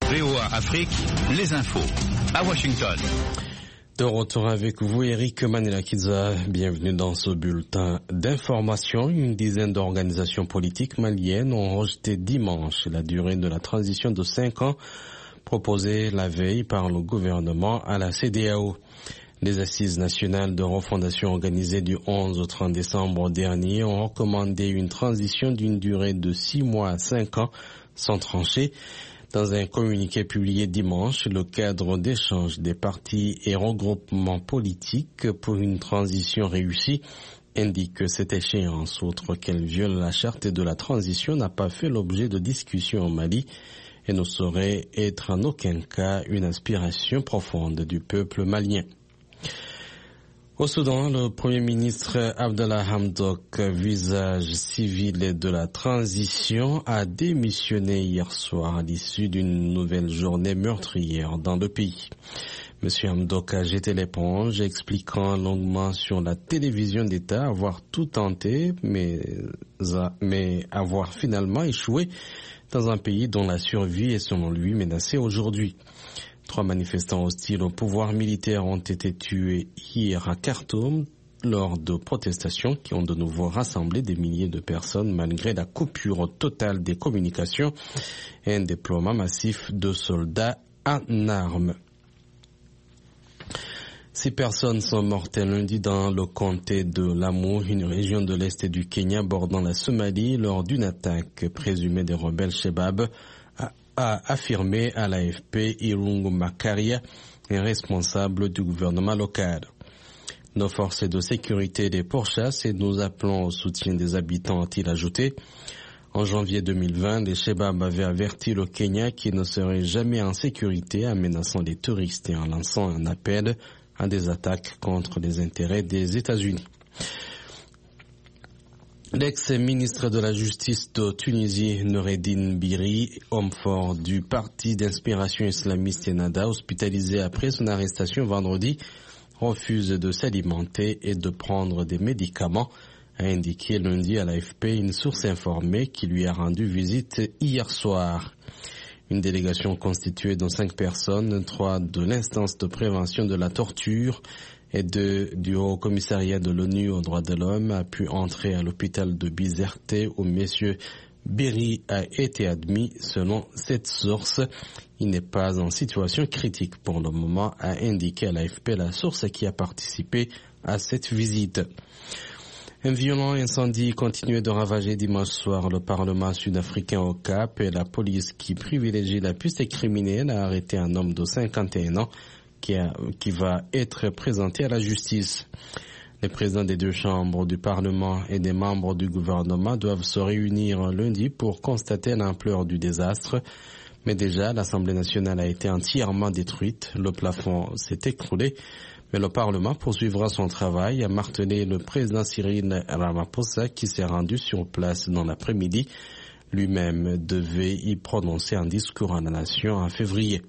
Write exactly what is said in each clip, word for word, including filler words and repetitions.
V O A Afrique, les infos à Washington. De retour avec vous, Eric Manela-Kiza. Bienvenue dans ce bulletin d'information. Une dizaine d'organisations politiques maliennes ont rejeté dimanche la durée de la transition de cinq ans proposée la veille par le gouvernement à la C D A O. Les assises nationales de refondation organisées du onze au trente décembre dernier ont recommandé une transition d'une durée de six mois à cinq ans sans trancher. Dans un communiqué publié dimanche, le cadre d'échange des partis et regroupements politiques pour une transition réussie indique que cette échéance, outre qu'elle viole la charte de la transition, n'a pas fait l'objet de discussions au Mali et ne saurait être en aucun cas une aspiration profonde du peuple malien. Au Soudan, le Premier ministre Abdallah Hamdok, visage civil de la transition, a démissionné hier soir à l'issue d'une nouvelle journée meurtrière dans le pays. Monsieur Hamdok a jeté l'éponge, expliquant longuement sur la télévision d'État avoir tout tenté, mais, mais avoir finalement échoué dans un pays dont la survie est selon lui menacée aujourd'hui. Trois manifestants hostiles au pouvoir militaire ont été tués hier à Khartoum lors de protestations qui ont de nouveau rassemblé des milliers de personnes malgré la coupure totale des communications et un déploiement massif de soldats en armes. Six personnes sont mortes lundi dans le comté de Lamu, une région de l'est du Kenya bordant la Somalie, lors d'une attaque présumée des rebelles Shebab, a affirmé à l'A F P Irungu Makaria, un responsable du gouvernement local. Nos forces de sécurité les pourchassent et nous appelons au soutien des habitants, a-t-il ajouté. En janvier deux mille vingt, les Shebab avaient averti le Kenya qu'il ne serait jamais en sécurité en menaçant les touristes et en lançant un appel à des attaques contre les intérêts des États-Unis. L'ex-ministre de la Justice de Tunisie, Noureddine Biri, homme fort du parti d'inspiration islamiste Ennahda, hospitalisé après son arrestation vendredi, refuse de s'alimenter et de prendre des médicaments, a indiqué lundi à l'A F P une source informée qui lui a rendu visite hier soir. Une délégation constituée de cinq personnes, trois de l'instance de prévention de la torture et de, du Haut Commissariat de l'ONU aux droits de l'homme, a pu entrer à l'hôpital de Bizerte où M. Berry a été admis. Selon cette source, il n'est pas en situation critique pour le moment, a indiqué à l'A F P la source qui a participé à cette visite. Un violent incendie continuait de ravager dimanche soir le Parlement sud-africain au Cap et la police qui privilégie la piste criminelle a arrêté un homme de cinquante et un ans qui, a, qui va être présenté à la justice. Les présidents des deux chambres du Parlement et des membres du gouvernement doivent se réunir lundi pour constater l'ampleur du désastre. Mais déjà, l'Assemblée nationale a été entièrement détruite. Le plafond s'est écroulé. Mais le Parlement poursuivra son travail, a martelé le président Cyril Ramaphosa qui s'est rendu sur place dans l'après-midi. Lui-même devait y prononcer un discours à la nation en février.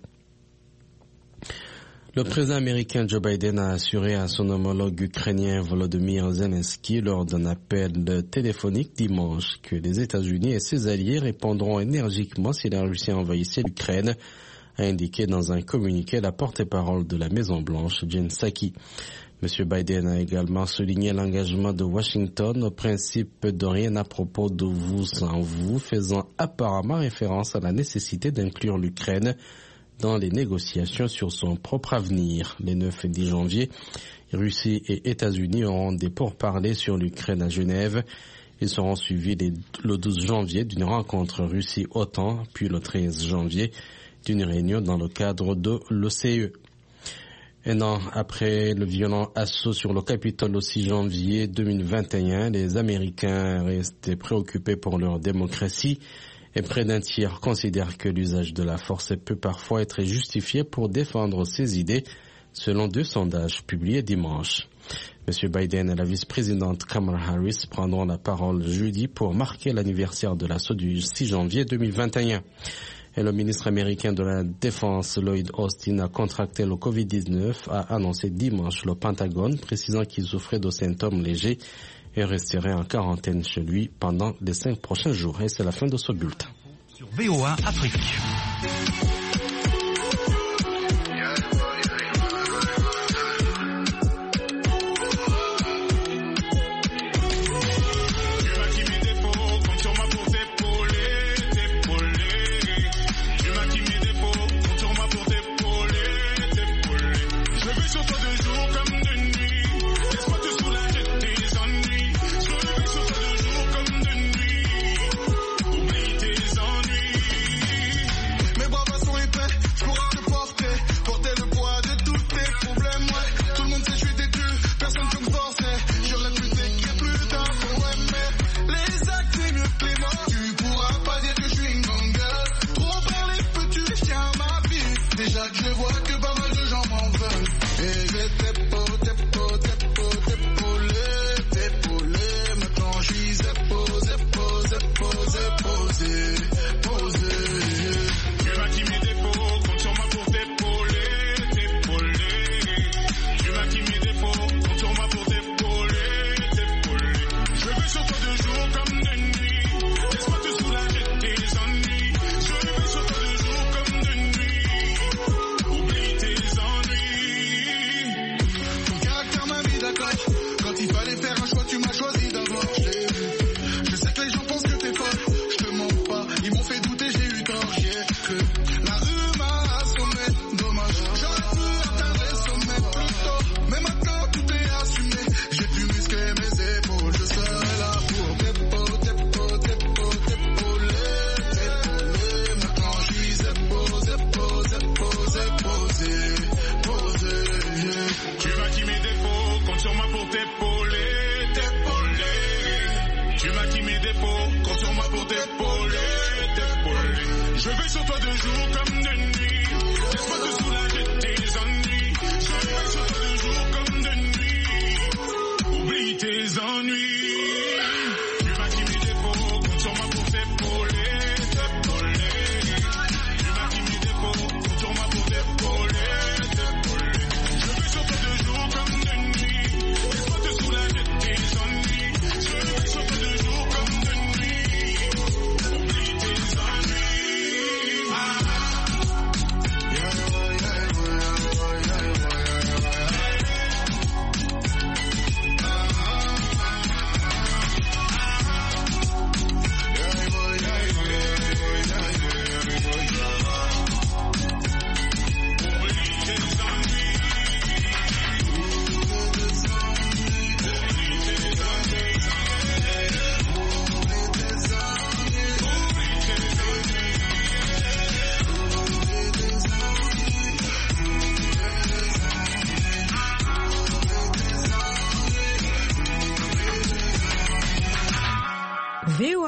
Le président américain Joe Biden a assuré à son homologue ukrainien Volodymyr Zelensky lors d'un appel téléphonique dimanche que les États-Unis et ses alliés répondront énergiquement si la Russie envahissait l'Ukraine, a indiqué dans un communiqué la porte-parole de la Maison-Blanche, Jen Psaki. M. Biden a également souligné l'engagement de Washington au principe de rien à propos de vous sans vous, faisant apparemment référence à la nécessité d'inclure l'Ukraine dans les négociations sur son propre avenir. Les neuf et dix janvier, Russie et États-Unis auront des pourparlers sur l'Ukraine à Genève. Ils seront suivis les, le douze janvier d'une rencontre Russie-OTAN, puis le treize janvier d'une réunion dans le cadre de l'O C E. Un an après le violent assaut sur le Capitole le six janvier deux mille vingt et un, les Américains restent préoccupés pour leur démocratie et près d'un tiers considèrent que l'usage de la force peut parfois être justifié pour défendre ses idées, selon deux sondages publiés dimanche. M. Biden et la vice-présidente Kamala Harris prendront la parole jeudi pour marquer l'anniversaire de l'assaut du six janvier deux mille vingt et un. Et le ministre américain de la Défense, Lloyd Austin, a contracté le covid dix-neuf, a annoncé dimanche le Pentagone, précisant qu'il souffrait de symptômes légers et resterait en quarantaine chez lui pendant les cinq prochains jours. Et c'est la fin de ce bulletin. Sur V O A Afrique.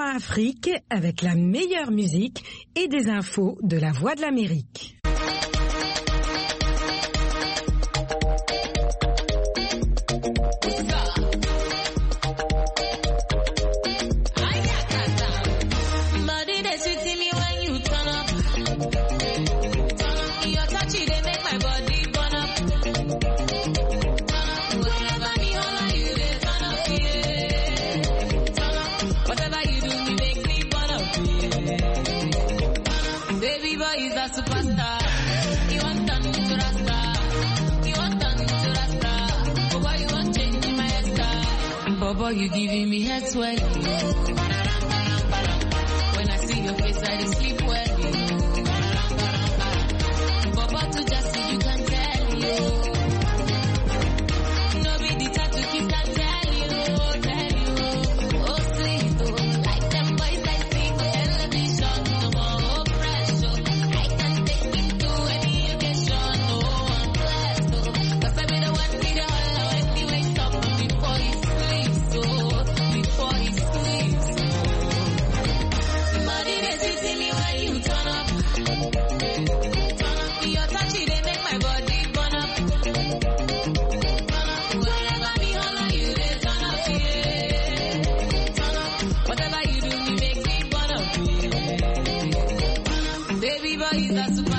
Voix Afrique avec la meilleure musique et des infos de la Voix de l'Amérique. Boy, you giving me head swelling. When I see your face, I just sleep well. Baba to just see you can tell you. No be the type to kiss can tell you, tell you. Oh sweet, oh, like them boys I see on television. No more pressure. I can take it to any occasion. No, I'm blessed, oh. Cause I be the one with the whole anyway stop before you sleep. Before he sleeps, somebody they see me when you turn up. Turn up, your touch they make my body burn up. Wherever me holler you they turn up, yeah. Turn up, whatever you do me make me burn up, yeah. Baby boy is a super.